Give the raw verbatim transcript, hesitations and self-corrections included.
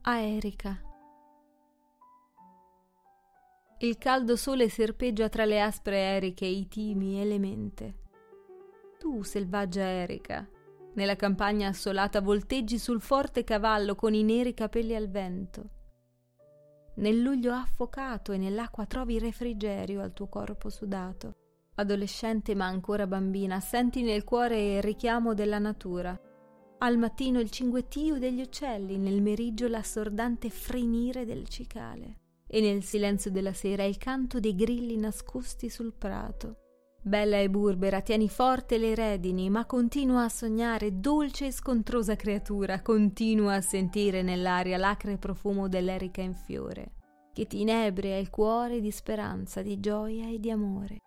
a Erika. Il caldo sole serpeggia tra le aspre eriche e i timi e le mente. Tu, selvaggia Erika, nella campagna assolata volteggi sul forte cavallo con i neri capelli al vento. Nel luglio affocato e nell'acqua trovi refrigerio al tuo corpo sudato. Adolescente ma ancora bambina, senti nel cuore il richiamo della natura. Al mattino il cinguettio degli uccelli, nel meriggio l'assordante frinire del cicale e nel silenzio della sera il canto dei grilli nascosti sul prato. Bella e burbera, tieni forte le redini, ma continua a sognare, dolce e scontrosa creatura, continua a sentire nell'aria l'acre profumo dell'erica in fiore, che ti inebria il cuore di speranza, di gioia e di amore.